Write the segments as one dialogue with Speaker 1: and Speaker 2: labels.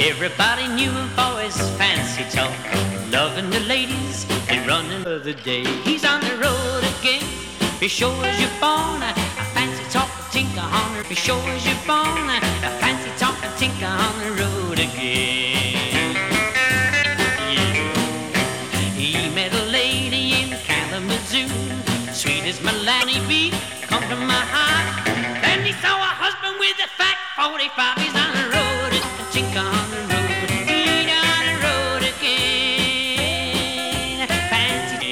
Speaker 1: Everybody knew him for his fancy talk, loving the ladies and running for the day. He's on the road again, be sure as you're born. A fancy talk, a tinker on the, be sure as you're born. A fancy talk, a tinker on the road again. Yeah. He met a lady in Kalamazoo, sweet as Milani bee, come to my heart. Then he saw a husband with a fat 45. He's on the road, a tinker on the road. He's on the road again. Fancy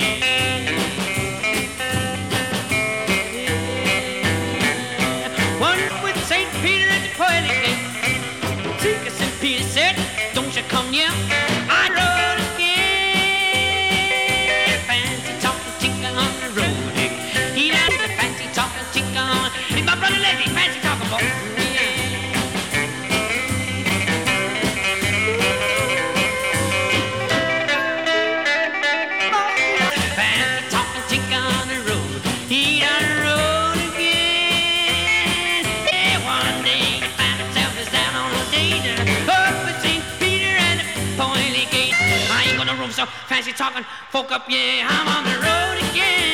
Speaker 1: one with St. Peter at the pearly gate. Tinker St. Peter said, don't you come near. I rode again. Fancy talking tinker on the road. He does the fancy talking tinker on. It's my brother Leslie, fancy talking boy. Fancy talking tinker on the road. He on the road again. Yeah, one day he found himself is down on a date up with St. Peter and the pearly gate. I ain't gonna roam so fancy talking folk up, yeah, I'm on the road again.